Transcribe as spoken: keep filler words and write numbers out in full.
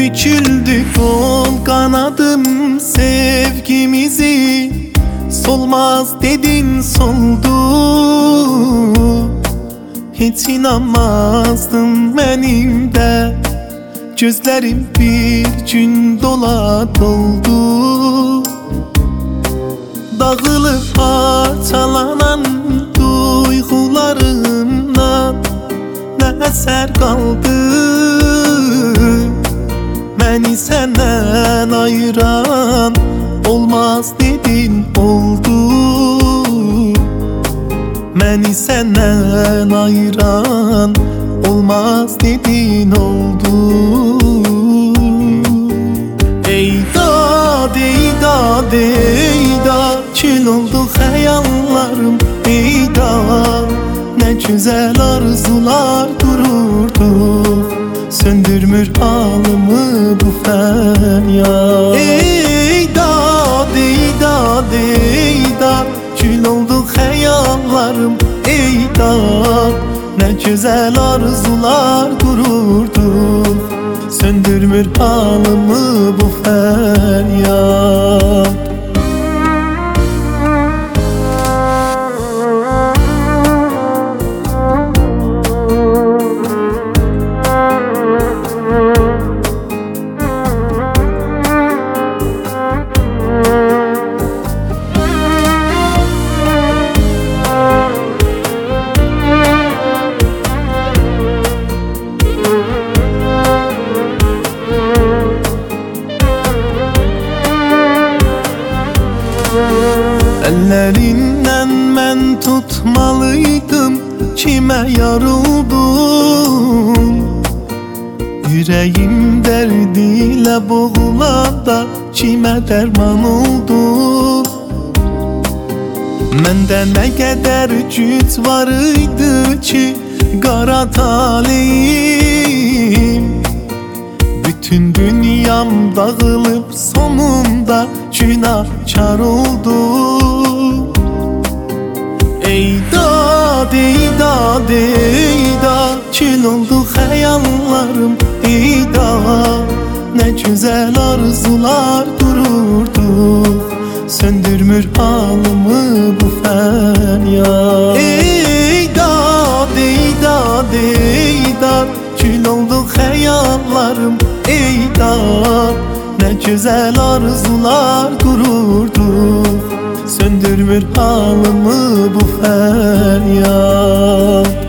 Büküldü kol kanadım sevgimizi, solmaz dedin soldu. Hiç inanmazdım benim de, gözlerim bir gün dola doldu. Dağılıp parçalanan duygularımdan ne eser kaldı? Beni senden ayıran olmaz dedin oldu. Beni senden ayıran olmaz dedin oldu. Ey dad, ey dad, ey dad, kül oldu hayallarım. Ey dad, ne güzel arzular dururdu, söndürmür halımı bu feryat. Ey dad, ey dad, ey dad, kül oldu hayallarım. Ey dad, ne güzel arzular dururdu, söndürmür halımı bu feryat. Ellerinden ben tutmalıydım, kime yarıldım? Yüreğim derdiyle boğulanda kime derman oldu? Mende ne kadar güç varıydı ki kara talihim. Bütün dünyam dağılıp sonunda günahkar oldu. Ey dad, ey dad, ey dad, kül oldu hayallarım. Ey dad, ne güzel arzular dururdu, söndürmür halımı bu feryat. Ey dad, ey dad, ey dad, kül oldu hayallarım. Ey dad, ne güzel arzular dururdu, söndürmür halımı bu feryat.